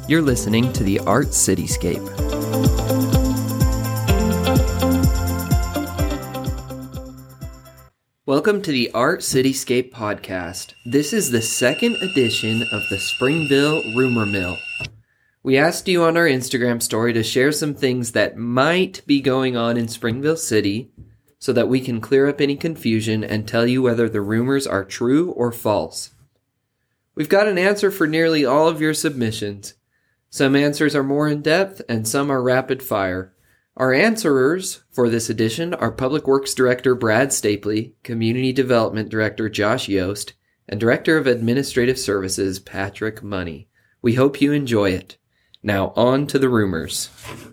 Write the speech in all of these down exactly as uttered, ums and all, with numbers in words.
You're listening to the Art Cityscape. Welcome to the Art Cityscape podcast. This is the second edition of the Springville Rumor Mill. We asked you on our Instagram story to share some things that might be going on in Springville City so that we can clear up any confusion and tell you whether the rumors are true or false. We've got an answer for nearly all of your submissions. Some answers are more in-depth and some are rapid fire. Our answerers for this edition are Public Works Director Brad Stapley, Community Development Director Josh Yost, and Director of Administrative Services Patrick Money. We hope you enjoy it. Now on to the rumors.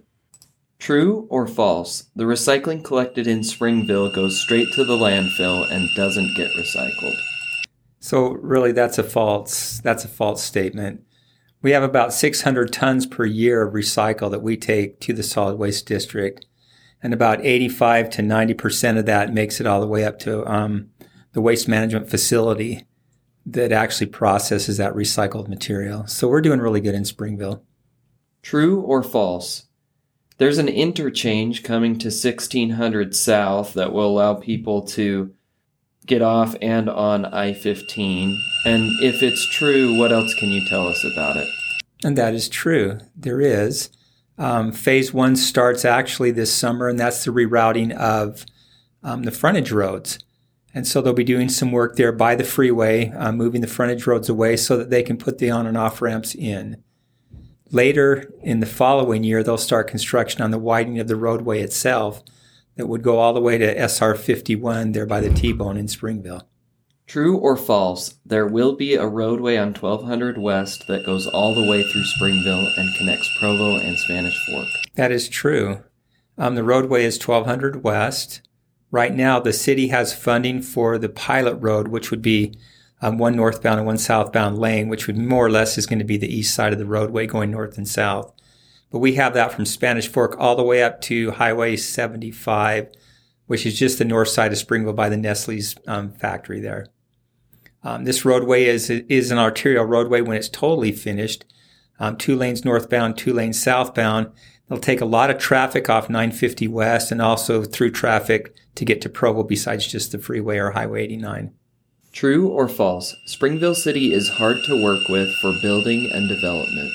True or false, the recycling collected in Springville goes straight to the landfill and doesn't get recycled. So really that's a false, that's a false statement. We have about six hundred tons per year of recycle that we take to the solid waste district, and about eighty-five to ninety percent of that makes it all the way up to um, the waste management facility that actually processes that recycled material. So we're doing really good in Springville. True or false? There's an interchange coming to sixteen hundred South that will allow people to get off and on I fifteen. And if it's true, what else can you tell us about it? And that is true. There is. Um, phase one starts actually this summer, and that's the rerouting of um, the frontage roads. And so they'll be doing some work there by the freeway, uh, moving the frontage roads away so that they can put the on and off ramps in. Later in the following year, they'll start construction on the widening of the roadway itself that would go all the way to S R fifty-one there by the T-Bone in Springville. True or false, there will be a roadway on twelve hundred West that goes all the way through Springville and connects Provo and Spanish Fork. That is true. Um, the roadway is twelve hundred West. Right now, the city has funding for the pilot road, which would be um, one northbound and one southbound lane, which would more or less is going to be the east side of the roadway going north and south. But we have that from Spanish Fork all the way up to Highway seventy-five, which is just the north side of Springville by the Nestle's um, factory there. Um, this roadway is is an arterial roadway when it's totally finished. Um, two lanes northbound, two lanes southbound. It'll take a lot of traffic off nine fifty West and also through traffic to get to Provo besides just the freeway or Highway eighty-nine. True or false, Springville City is hard to work with for building and development.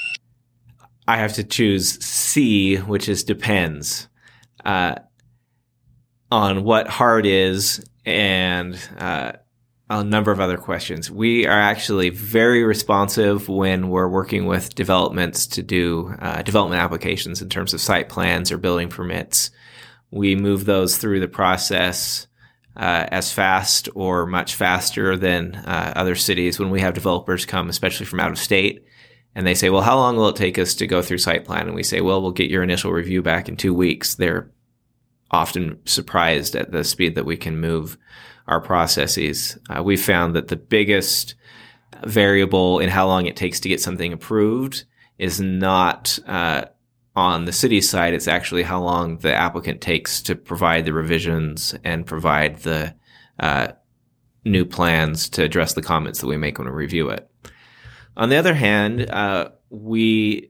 I have to choose C, which is depends, uh, on what hard is and uh, a number of other questions. We are actually very responsive when we're working with developments to do uh, development applications in terms of site plans or building permits. We move those through the process uh, as fast or much faster than uh, other cities when we have developers come, especially from out of state. And they say, well, how long will it take us to go through site plan? And we say, well, we'll get your initial review back in two weeks. They're often surprised at the speed that we can move our processes. Uh, we found that the biggest variable in how long it takes to get something approved is not uh, on the city side. It's actually how long the applicant takes to provide the revisions and provide the uh, new plans to address the comments that we make when we review it. On the other hand, uh, we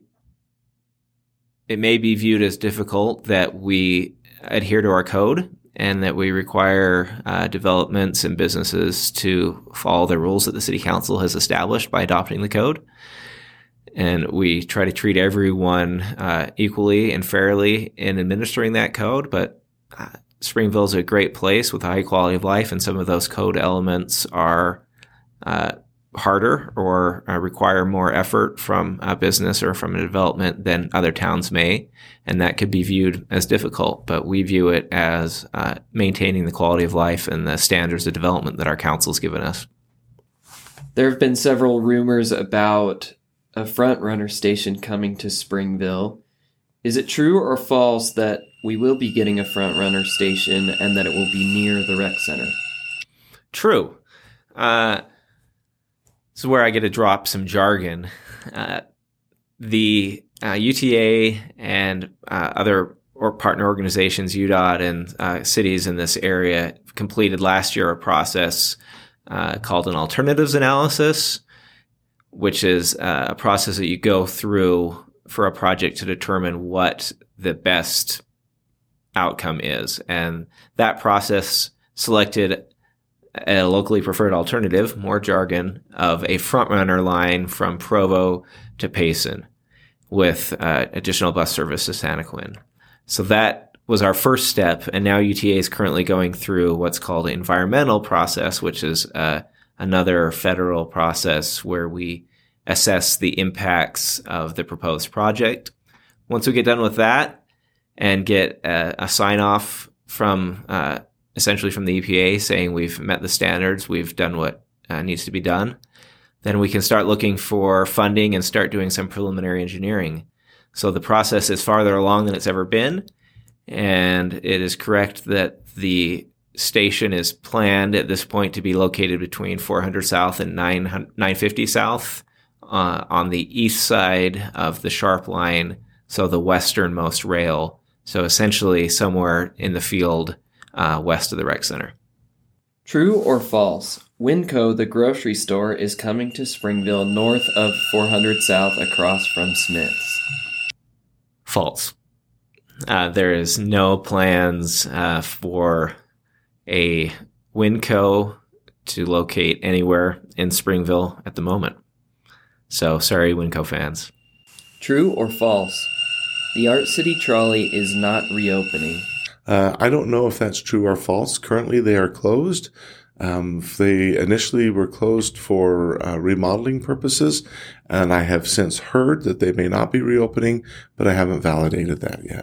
it may be viewed as difficult that we adhere to our code and that we require uh, developments and businesses to follow the rules that the City Council has established by adopting the code. And we try to treat everyone uh, equally and fairly in administering that code. But uh, Springville is a great place with a high quality of life, and some of those code elements are uh, harder or uh, require more effort from a business or from a development than other towns may, and that could be viewed as difficult. But we view it as uh, maintaining the quality of life and the standards of development that our council's given us. There have been several rumors about a front-runner station coming to Springville. Is it true or false that we will be getting a front-runner station and that it will be near the rec center? True. Uh, This is where I get to drop some jargon. Uh, the uh, U T A and uh, other or partner organizations, U D O T, and uh, cities in this area completed last year a process uh, called an alternatives analysis, which is uh, a process that you go through for a project to determine what the best outcome is. And that process selected a locally preferred alternative, more jargon, of a frontrunner line from Provo to Payson with uh, additional bus service to Santaquin. So that was our first step, and now U T A is currently going through what's called an environmental process, which is uh, another federal process where we assess the impacts of the proposed project. Once we get done with that and get a, a sign-off from uh, essentially from the E P A saying we've met the standards, we've done what uh, needs to be done, then we can start looking for funding and start doing some preliminary engineering. So the process is farther along than it's ever been, and it is correct that the station is planned at this point to be located between four hundred South and nine fifty South uh, on the east side of the Sharp Line, so the westernmost rail. So essentially somewhere in the field uh, west of the rec center. True or false? Winco, the grocery store, is coming to Springville north of four hundred South across from Smith's. False. Uh, there is no plans uh, for a Winco to locate anywhere in Springville at the moment. So sorry, Winco fans. True or false? The Art City Trolley is not reopening. Uh, I don't know if that's true or false. Currently, they are closed. Um, they initially were closed for uh, remodeling purposes, and I have since heard that they may not be reopening, but I haven't validated that yet.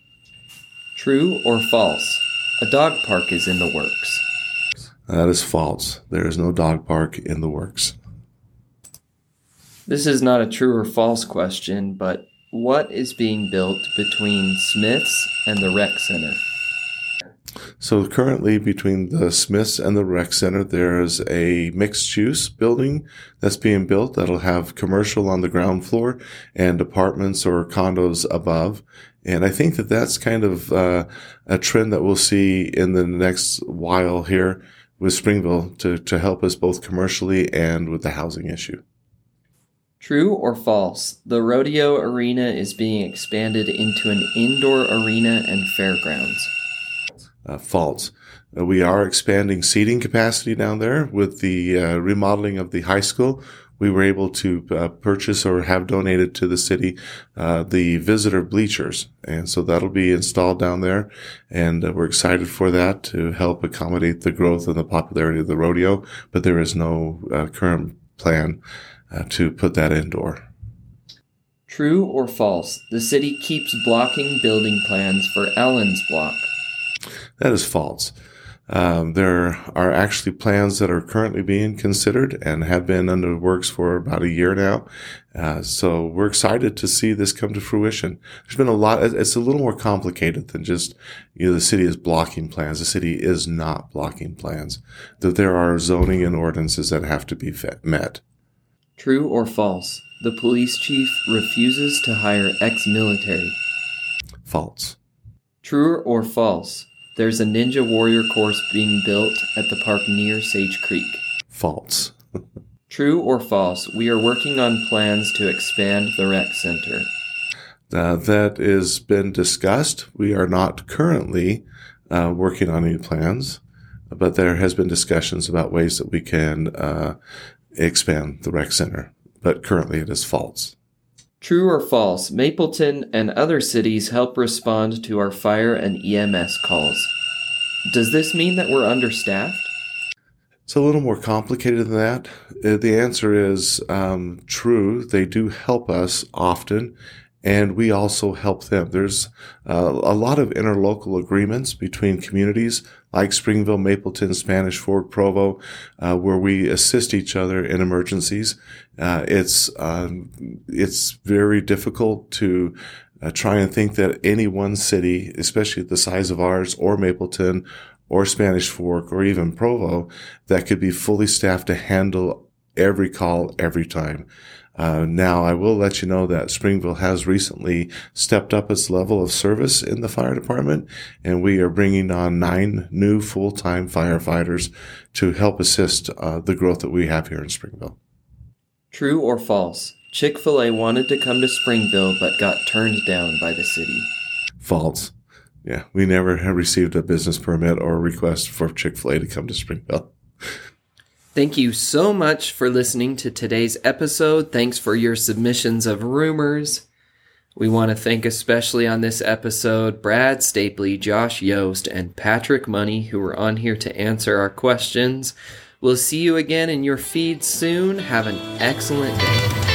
True or false? A dog park is in the works. That is false. There is no dog park in the works. This is not a true or false question, but what is being built between Smith's and the rec center? So currently between the Smiths and the rec center, there's a mixed-use building that's being built that'll have commercial on the ground floor and apartments or condos above. And I think that that's kind of uh, a trend that we'll see in the next while here with Springville to, to help us both commercially and with the housing issue. True or false? The rodeo arena is being expanded into an indoor arena and fairgrounds. Uh, false. Uh, we are expanding seating capacity down there with the uh, remodeling of the high school. We were able to uh, purchase or have donated to the city uh, the visitor bleachers, and so that'll be installed down there, and uh, we're excited for that to help accommodate the growth and the popularity of the rodeo, but there is no uh, current plan uh, to put that indoor. True or false? The city keeps blocking building plans for Ellen's Block. That is false. Um, there are actually plans that are currently being considered and have been under the works for about a year now. Uh, so we're excited to see this come to fruition. There's been a lot. It's a little more complicated than just, you know, the city is blocking plans. The city is not blocking plans. That there are zoning and ordinances that have to be met. True or false? The police chief refuses to hire ex-military. False. True or false? There's a Ninja Warrior course being built at the park near Sage Creek. False. True or false? We are working on plans to expand the rec center. Uh, that has been discussed. We are not currently uh, working on any plans, but there has been discussions about ways that we can uh, expand the rec center. But currently it is false. True or false? Mapleton and other cities help respond to our fire and E M S calls. Does this mean that we're understaffed? It's a little more complicated than that. Uh, the answer is um, true. They do help us often, and we also help them. There's uh, a lot of interlocal agreements between communities like Springville, Mapleton, Spanish Fork, Provo, uh, where we assist each other in emergencies. Uh, it's um, it's very difficult to uh, try and think that any one city, especially the size of ours, or Mapleton, or Spanish Fork, or even Provo, that could be fully staffed to handle every call every time. Uh, now, I will let you know that Springville has recently stepped up its level of service in the fire department, and we are bringing on nine new full-time firefighters to help assist uh, the growth that we have here in Springville. True or false? Chick-fil-A wanted to come to Springville but got turned down by the city. False. Yeah, we never have received a business permit or a request for Chick-fil-A to come to Springville. Thank you so much for listening to today's episode. Thanks for your submissions of rumors. We want to thank especially on this episode Brad Stapley, Josh Yost, and Patrick Money, who were on here to answer our questions. We'll see you again in your feed soon. Have an excellent day.